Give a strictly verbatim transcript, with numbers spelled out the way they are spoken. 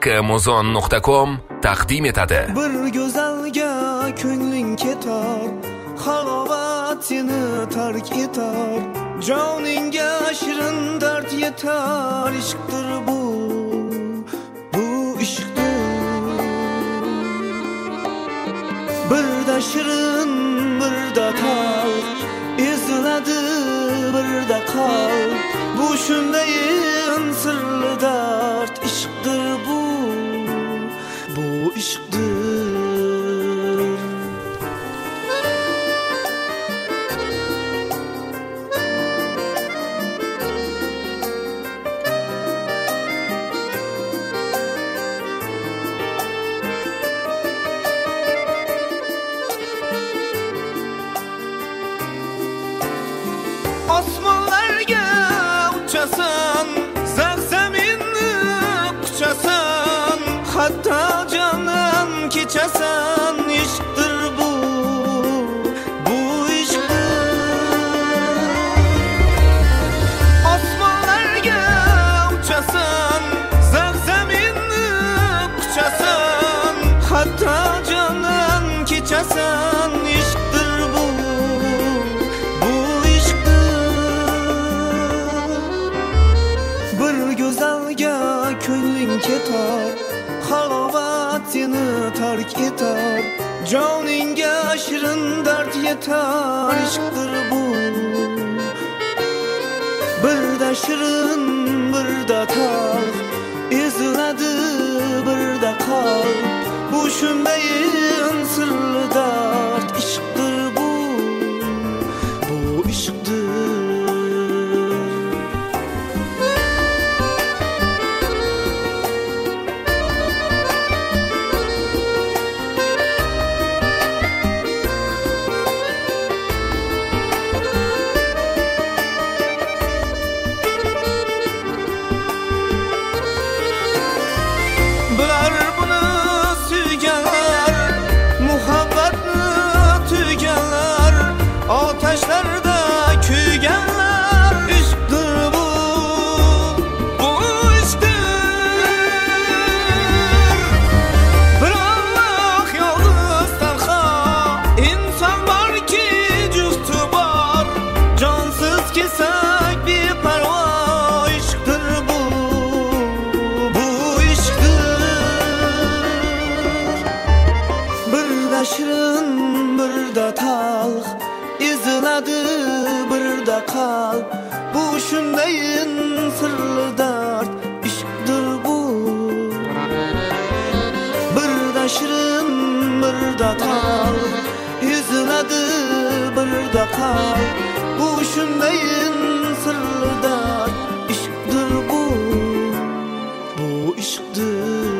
k muzon nuqta com taqdim etadi. Bir go'zalga ko'ngling ketar, halovatini tark etar, joningga shirin dard yetar. Ishqdir bu, bu ishqdir. Birda shirin, birda talx, eziladi birda qalb. Bu shundayin sirli dard. Ishqdir bu, bu ishqdir. Osmonlarga uçasan, zar zaminni quchasan, hatta candan kechasan. Ishqdir bu, bu ishqdir. Osmonlarga uçasan, zar zaminni quchasan, hatta candan kechasan. Ishqdir bu, bu go'zalga ko'ngling ketar, halovatini tark etar, joningga shirin dard yetar. Ishqdir bu, birda shirin, birda talx, eziladi birda qalb. Bu shundayin sirli dard. Ishqdir bu, bu ishqdir. Bular buni suyganlar, muhabbatni tuyganlar, otashlarda kuyganlar. Ishqdir bu, bu ishqdir. Bir Alloh yolg'iz tanho, inson borki jufti bor, jonsiz kesak beparvo. Ishqdir bu, bu shirin, birda talx, eziladi birda qalb. Bu shundayin sirli dard. Ishqdir bu, birda shirin, birda talx, eziladi birda qalb. Bu shundayin sirli dard. Ishqdir bu, bu ishqdir.